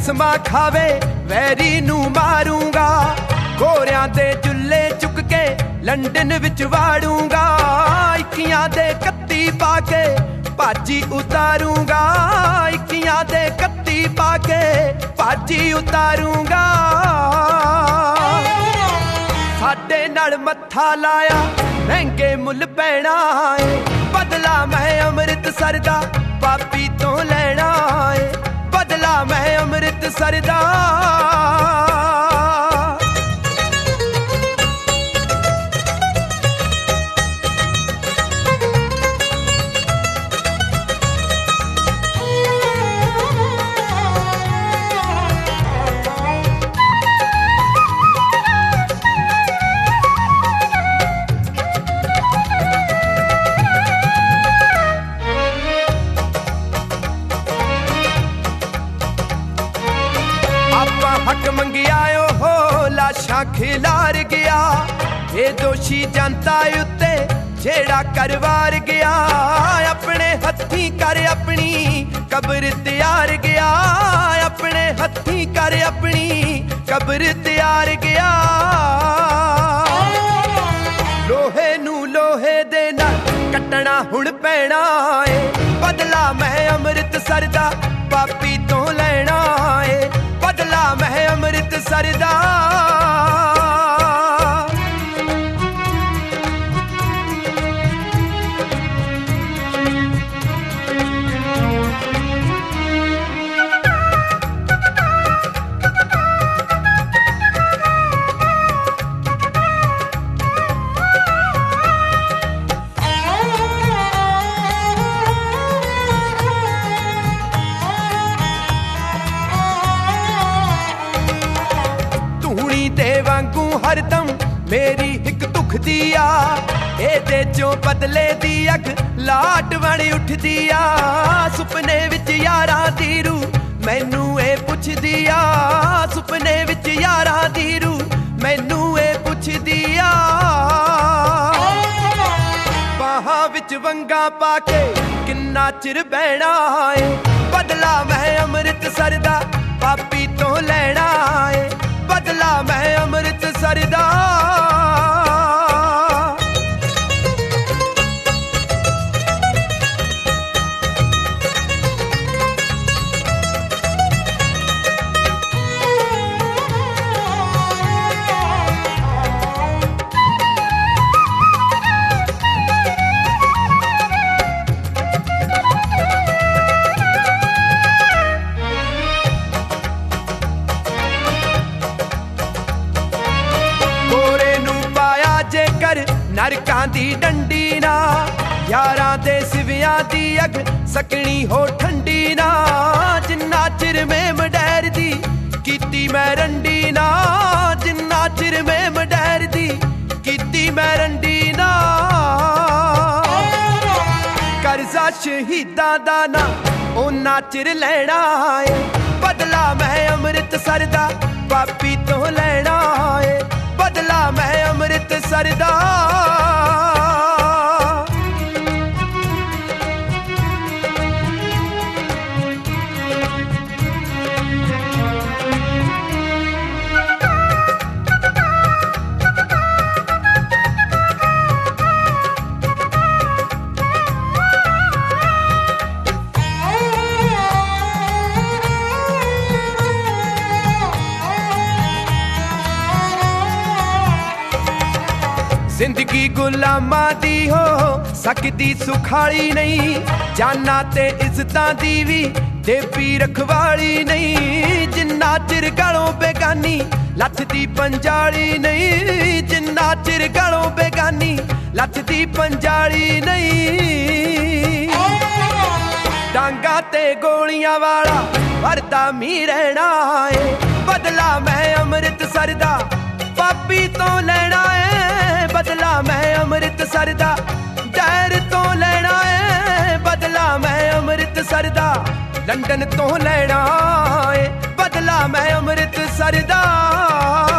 ਕਸਮਾਂ ਖਾਵੇ ਵੈਰੀ ਨੂੰ ਮਾਰੂੰਗਾ, ਗੋਰਿਆਂ ਦੇ ਜੁੱਲੇ ਚੁੱਕ ਕੇ ਲੰਡਨ ਵਿੱਚ ਵਾੜੂੰਗਾ, 21 ਦੇ 31 ਪਾ ਕੇ ਭਾਜੀ ਉਤਾਰੂੰਗਾ, 21 ਦੇ 31 ਪਾ ਕੇ ਭਾਜੀ ਉਤਾਰੂੰਗਾ। ਸਾਡੇ ਨਾਲ ਮੱਥਾ ਲਾਇਆ ਮਹਿੰਗੇ ਮੁੱਲ ਪੈਣਾ ਏ, ਬਦਲਾ ਮੈਂ ਅੰਮ੍ਰਿਤਸਰ ਦਾ ਪਾਪੀ ਤੋਂ ਲੈਣਾ ਏ, ਬਦਲਾ ਮੈਂ ਅੰਮ੍ਰਿਤਸਰ ਦਾ। हक मंगिया हो लाशा खिलार गया, ये दोषी जनता उत्ते जेड़ा करवार गया, अपने हथी कर अपनी कब्र तैयार गया, अपने हथी कर अपनी कब्र तैयार गया। लोहे नू लोहे दे नाल कट्टना हुण पैना है, बदला मैं अंमृतसर दा पापी तो लेना है, बदला मैं अंमृतसर दा। वांगू हरदम मेरी हिक दुखदी आ, एदे चों बदले दी अग लाट बण उठदी आ, सुपने विच यारां दी रू मैनू ए पुछदी आ, सुपने विच यारां दी रू मैनू ए पुछदी आ। बाहां विच वंगा पाके किन्ना चिर बहना है, बदला मैं अंमृतसर दा पापी तो लेना है, बदला मैं अंमृतसर दा। नरकां दी डंडी ना, यारां दे सिवियां दी अग सकनी हो ठंडी ना, जिन्ना चिर में मडैर दी कीती मैं रंडी ना, जिन्ना चिर में मडैर दी कीती मैं रंडी ना। करजा शहीदां दा ना ओना चिर लेना है, बदला मैं अंमृतसर दा पापी तो लेना है, बदला मैं अंमृतसर दा। जिंदगी गुलामा दी हो सकदी सुखाली नहीं, जाना ते इज्जतां दी भी देवी रखवाली नहीं, जिन्ना चिर गलों बेगानी लथदी पंजाली नहीं, जिन्ना चिर गलों बेगानी लथदी पंजाली नहीं। डांगा ते गोलियां वाला वरदा मी रहना है, बदला मैं अंमृतसर दा पापी तो लेना है, बदला मैं अंमृतसर दा डैर तो लेना है, बदला मैं अंमृतसर दा लंदन तो लेना है, बदला मैं अंमृतसर दा।